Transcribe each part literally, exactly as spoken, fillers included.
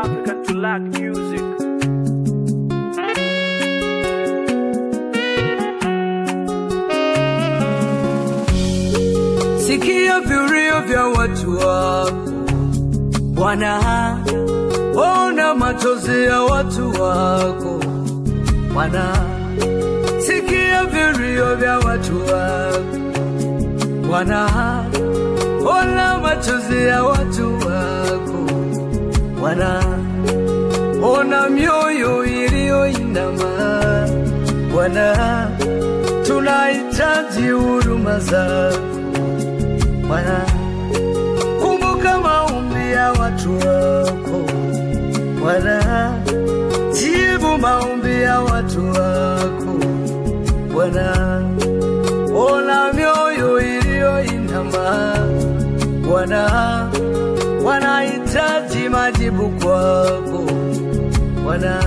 African to lack music. Sikia vilio vya watu wako Bwana, ona machozi ya watu wako Bwana. Sikia vilio vya watu wako Bwana, ona machozi ya watu wako Bwana. Ona mioyo iliyoinama Bwana, tunahitaji huruma zako Bwana. Kumbuka maombi ya watu wako Bwana, jibu maombi ya watu wako Bwana. Ona mioyo iliyoinama Bwana, wanahitaji majibu kwako Bwana.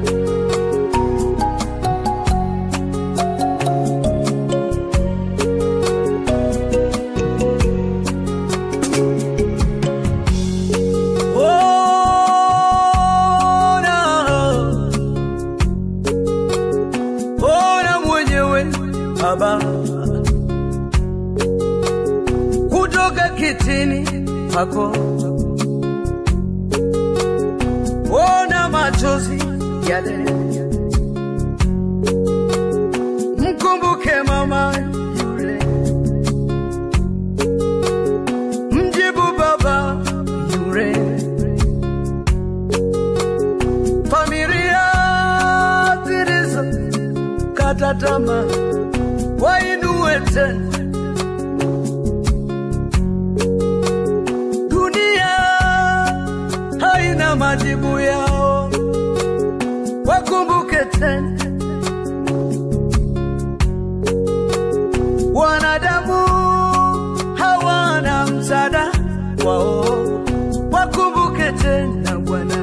Baba, kutoka kitini pako, ona machozi yale. Mkumbuke mama yule, mjibu baba yule. Familia zilizo kata tamaa wainue tena. Dunia haina majibu yao, wakumbuke tena. Wanadamu hawana msaada wao, wakumbuke tena Bwana.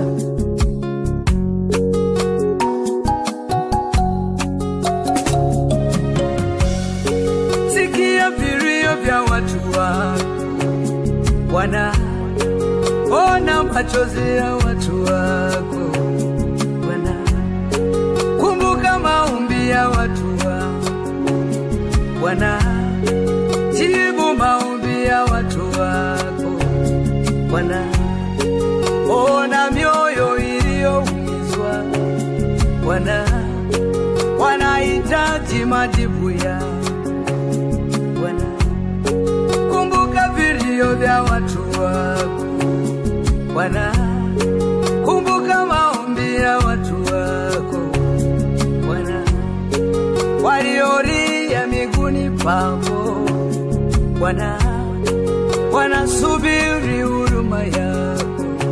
Bwana, ona machozi ya watu wako Bwana. Kumbuka maombi ya watu wako Bwana, jibu maombi ya watu wako Bwana. Ona mioyo iliyoumizwa Bwana, wanahitaji majibu ya Bwana. Kumbuka vilio vya watu wako Bwana, kumbuka maombi ya watu wako Bwana, waliolia miguuni pako Bwana, wanasubiri huruma yako.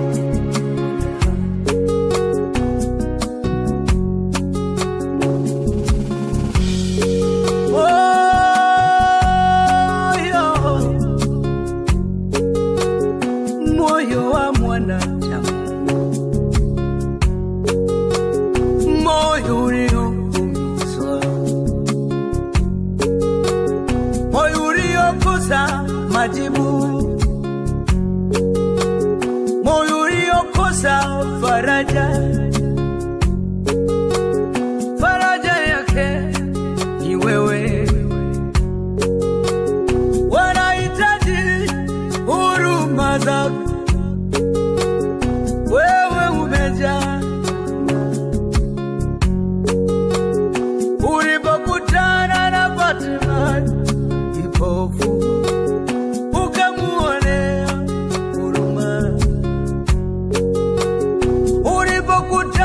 Moyo wa mwanadamu, moyo ulioumizwa, moyo uliokosa majibu, moyo uliokosa faraja. Faraja yake ni wewe, wanahitaji huruma zako. Wewe umejaa, ulipokutana na Fatima kipofu, ukamuonea huruma. Ulipokutana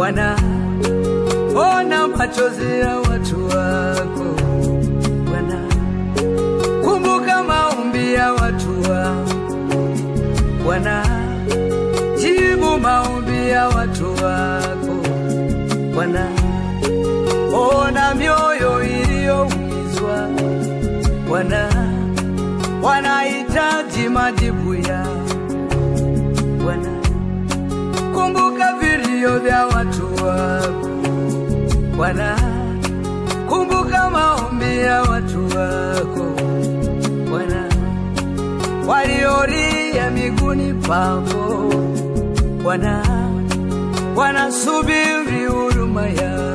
Bwana, ona machozi ya watu wako. Bwana, kumbuka maombi ya watu wako. Bwana, jibu maombi ya watu wako. Bwana, ona mioyo iliyoumizwa. Bwana, wanahitaji majibu yao. Bwana, kumbuka vilio vya watu wako. Bwana, kumbuka maombi ya watu wako. Bwana, waliolia miguuni pako. Bwana, wanasubiri huruma yako.